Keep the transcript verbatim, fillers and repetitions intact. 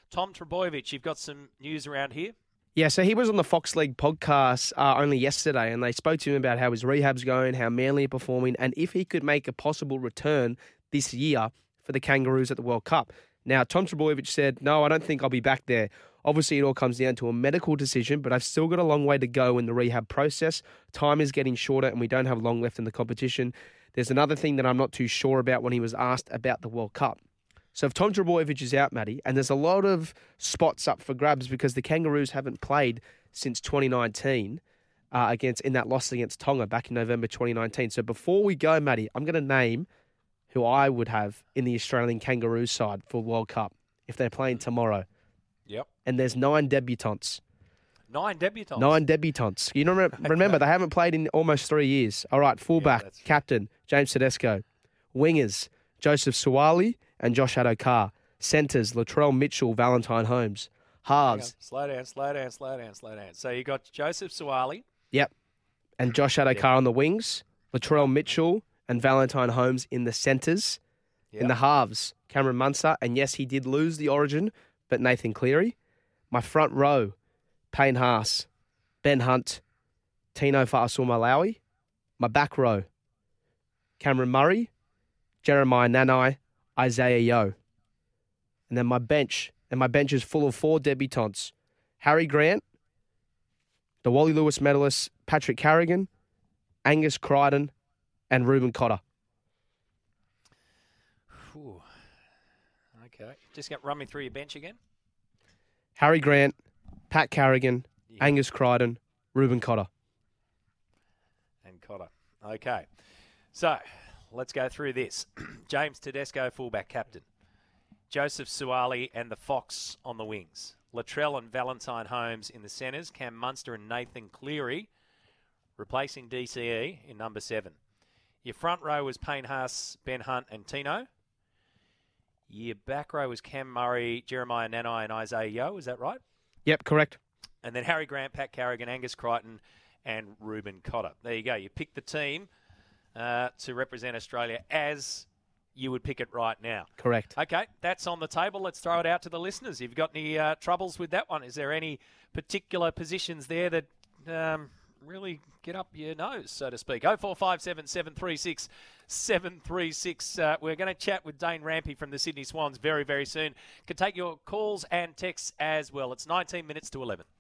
Tom Trbojevic, you've got some news around here? Yeah, so he was on the Fox League podcast uh, only yesterday, and they spoke to him about how his rehab's going, how Manly are performing, and if he could make a possible return this year for the Kangaroos at the World Cup. Now, Tom Trbojevic said, no, I don't think I'll be back there. Obviously, it all comes down to a medical decision, but I've still got a long way to go in the rehab process. Time is getting shorter, and we don't have long left in the competition. There's another thing that I'm not too sure about when he was asked about the World Cup. So if Tom Trbojevic is out, Matty, and there's a lot of spots up for grabs because the Kangaroos haven't played since twenty nineteen uh, against in that loss against Tonga back in November twenty nineteen. So before we go, Matty, I'm going to name who I would have in the Australian Kangaroos side for World Cup if they're playing tomorrow. Yep. And there's nine debutants. Nine debutants? Nine debutants. You know, remember, okay. They haven't played in almost three years. All right, fullback, yeah, captain, James Tedesco. Wingers, Joseph Suwali and Josh Adokar. Centres, Latrell Mitchell, Valentine Holmes. Halves. Slow down, slow down, slow down, slow down. So you got Joseph Suwali. Yep. And Josh Adokar yep. on the wings. Latrell Mitchell and Valentine Holmes in the centres. Yep. In the halves, Cameron Munster. And yes, he did lose the origin, but Nathan Cleary. My front row, Payne Haas, Ben Hunt, Tino Fa'asuamaleaui. My back row, Cameron Murray, Jeremiah Nanai, Isaiah Yeo. And then my bench, and my bench is full of four debutants. Harry Grant, the Wally Lewis medalist Patrick Carrigan, Angus Crichton, and Ruben Cotter. Whew. Okay. Just get, run me through your bench again. Harry Grant, Pat Carrigan, yeah. Angus Crichton, Ruben Cotter. And Cotter. Okay. So, let's go through this. James Tedesco, fullback captain. Joseph Suwali and the Fox on the wings. Latrell and Valentine Holmes in the centres. Cam Munster and Nathan Cleary replacing D C E in number seven. Your front row was Payne Haas, Ben Hunt and Tino. Your back row was Cam Murray, Jeremiah Nanai and Isaiah Yeo. Is that right? Yep, correct. And then Harry Grant, Pat Carrigan, Angus Crichton and Ruben Cotter. There you go. You picked the team uh, to represent Australia as you would pick it right now. Correct. Okay, that's on the table. Let's throw it out to the listeners. If you've got any uh, troubles with that one, is there any particular positions there that um, really get up your nose, so to speak? oh four five seven, seven three six, seven three six. Uh, we're going to chat with Dane Rampy from the Sydney Swans very, very soon. Can take your calls and texts as well. It's nineteen minutes to eleven.